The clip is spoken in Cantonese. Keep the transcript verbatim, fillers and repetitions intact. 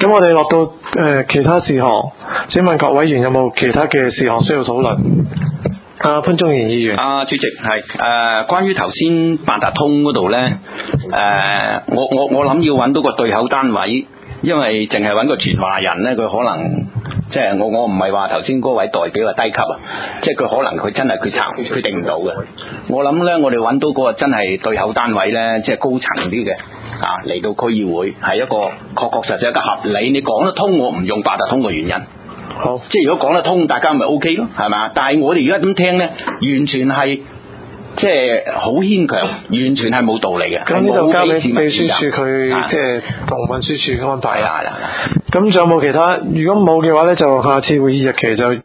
咁我哋落到誒、呃、其他事項，請問各委員有冇其他嘅事項需要討論？啊，潘宗賢議員。 啊，主席係誒、呃，關於頭先八達通嗰度咧，誒、呃，我我我諗要揾到個對口單位，因為淨係揾個傳話人咧，佢可能即係我我唔係話頭先嗰位代表係低級啊，即係佢可能佢真係佢查決定唔到嘅。我諗咧，我哋揾到嗰個真係對口單位咧，即係高層啲嘅啊，嚟到區議會係一個確確實實一個合理，你講得通，我唔用八達通嘅原因。 好， 即係如果講得通，大家咪 O K 咯，係嘛？但係我哋而家咁聽咧，完全係即係好牽強，完全係冇道理嘅。 咁呢度交俾秘書處佢啊即係同運輸處安排。 係啦係啦。 咁仲有冇其他？如果冇嘅話咧，就下次會議日期就